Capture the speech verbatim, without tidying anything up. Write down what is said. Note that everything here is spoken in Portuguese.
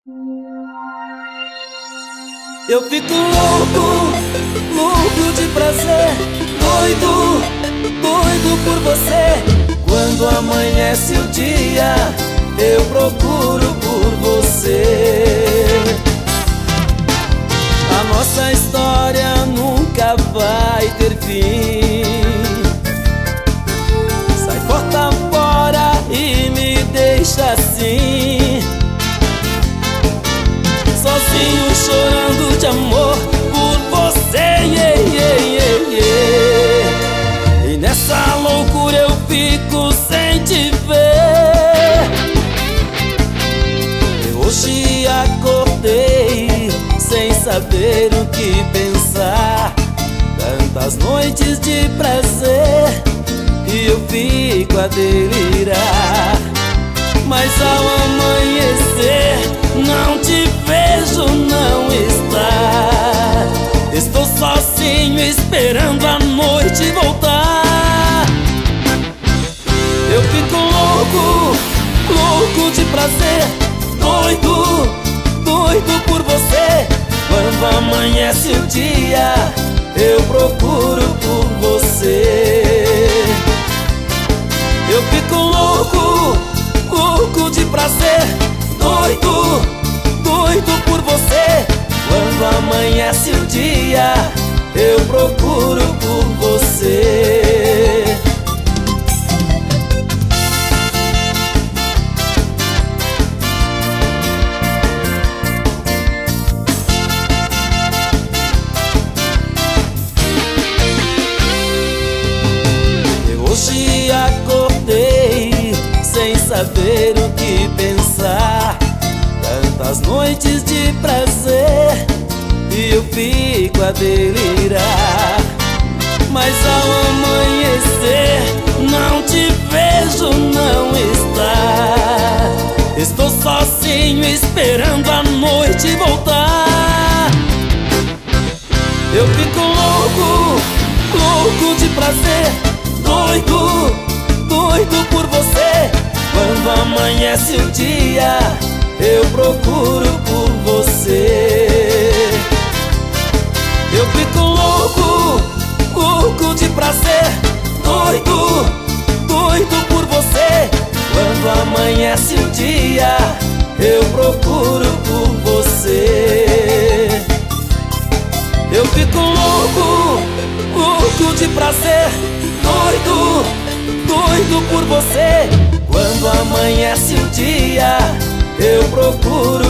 Eu fico louco, louco de prazer, doido, doido por você. Quando amanhece o dia, eu procuro por você. A nossa história nunca vai ter fim. Sai porta fora e me deixa assim, sozinho chorando de amor por você, yeah, yeah, yeah, yeah. E nessa loucura eu fico sem te ver. Eu hoje acordei sem saber o que pensar. Tantas noites de prazer e eu fico a delirar. Mas ao amanhecer não te vejo, não está. Estou sozinho esperando a noite voltar. Eu fico louco, louco de prazer, doido, doido por você. Quando amanhece o dia, eu procuro por você. Eu fico louco, louco de prazer, doido, doido por você. Quando amanhece o dia, eu procuro por você. Eu hoje acordei sem saber o que pensar. Tantas noites de prazer e eu fico a delirar. Mas ao amanhecer não te vejo, não está. Estou sozinho esperando a noite voltar. Eu fico louco, louco de prazer, doido, doido por você. Quando amanhece o dia, eu procuro por você. Eu fico louco, louco de prazer, doido, doido por você. Quando amanhece o dia, eu procuro por você. Eu fico louco, louco de prazer, doido, doido por você. Quando amanhece o dia, eu procuro